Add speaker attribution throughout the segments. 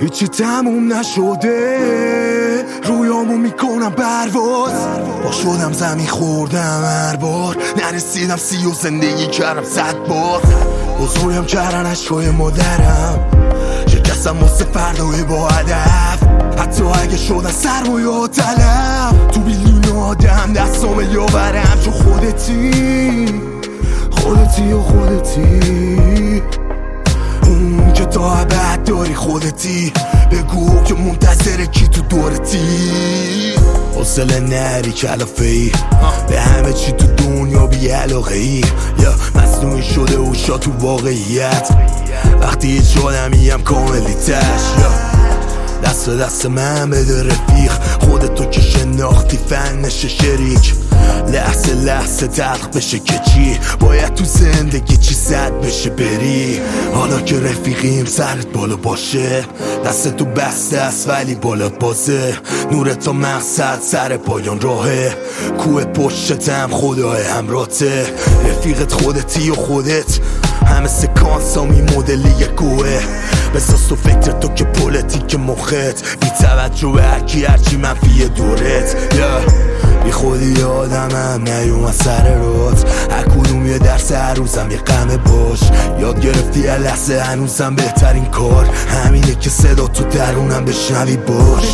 Speaker 1: هیچی تموم نشده، رویامو میکنم پرواز. با شدم زمین خوردم هر بار، نرسیدم 30 و زندگی کردم 100 بار. بزرگم کردن عشقای مادرم، شکستم واسه فردای با هدف. حتی اگه شدن سرمایه و طلب، تو بیلیون آدم دستام یاورم. چون خودتی و خودتی، اون که تا ابد داری خودتی. بگو که منتظر کی تو دورتی. حوصله نری کلافه ای، به همه چی تو دنیا بی علاقه ای. یا مصنوعی شده و شا تو واقعیت، وقتی هیچ آدمیم کاملی تش. دست به دست من بده رفیق، خودتو که شناختی فنش شریک. لحظه لحظه تلخ بشه که چی، باید تو زندگی چی زد بشه بری. حالا که رفیقیم سرت بالا باشه، دست تو بسته است ولی بالات بازه. نور تا مقصد سر پایان راهه، کوه پشتم خدای همراته. رفیقت خودتی و خودت، همه سکانس ها می مدلی گوه. بساز تو فکر تو که پولیتیک مخت، بی توجه به هرچی منفی دورت. بی خودی آدمم نیومد سر روت، هر کدوم یه درس هر روزم یه غمه باش. یاد گرفتی یه لحظه هنوزم بهترین کار همینه که صدا تو درونم بشنوی باش.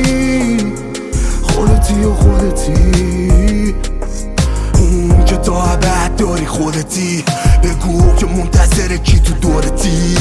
Speaker 1: خودتی و خودتی، اون که تا ابد داری خودتی. بگو که منتظر کی تو دورتی.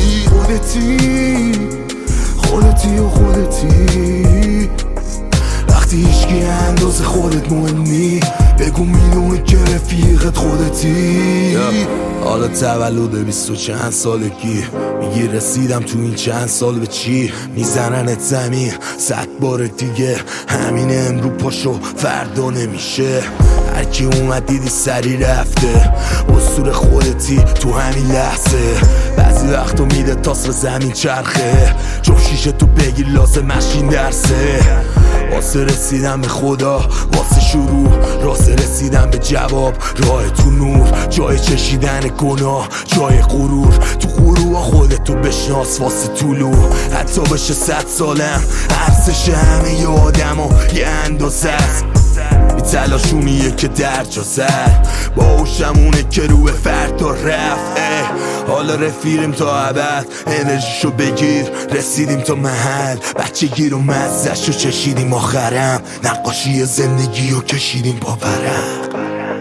Speaker 1: خودتی و خودتی، وقتی هیچکی اندازه خودت مهمی. بگو میدونی که رفیقت خودتی. حالا تولد 20 و چند سالگی، میگی رسیدم تو این چند سال به چی. میزننت زمین 100 بار دیگه، همین امرو پاشو فردا نمیشه. هرکی اومد دیدی سری رفته، اسطوره خودتی تو همین لحظه. بعضی وقتو میده تاس به زمین چرخه، جفشیش تو بگیر لازم مشین درسه. واسه رسیدم به خدا، واسه شروع، راسه رسیدم به جواب. راه تو نور، جای چشیدن گناه، جای غرور. تو غرور خودتو بشناس واسه طولو. حتی بشه 100 سالم، ارزش همه ی آدم و یه اندازه است. بی تلاشونیه که در جا زد، باهوشمونه که روی فردا رفت. حالا رفیقیم تا ابد، انرژیشو بگیر، رسیدیم تا محل. بچگی رو مزه‌شو چشیدیم، آخرم نقاشی زندگی رو کشیدیم با ورق.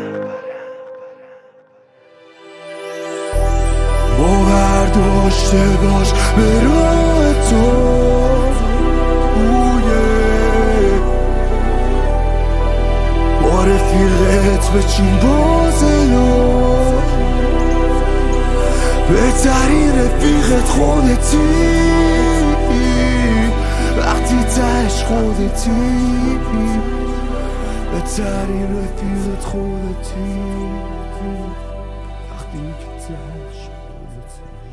Speaker 1: باور داشته باش به راه تو، با رفیقت بچین بازلو. بهترین رفیقت خودتی، وقتی تش خودتی. بهترین رفیقت خودتی، وقتی که تش خودتی.